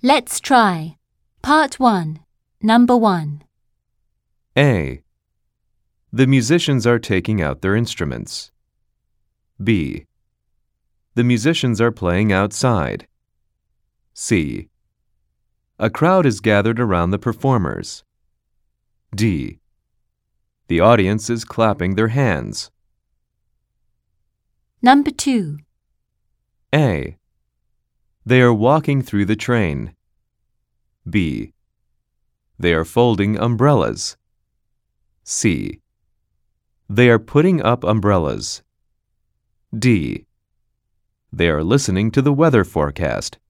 Let's try. Part 1, Number 1. A. The musicians are taking out their instruments. B. The musicians are playing outside. C. A crowd is gathered around the performers. D. The audience is clapping their hands. Number 2. A. They are walking through the train. B. They are folding umbrellas. C. They are putting up umbrellas. D. They are listening to the weather forecast.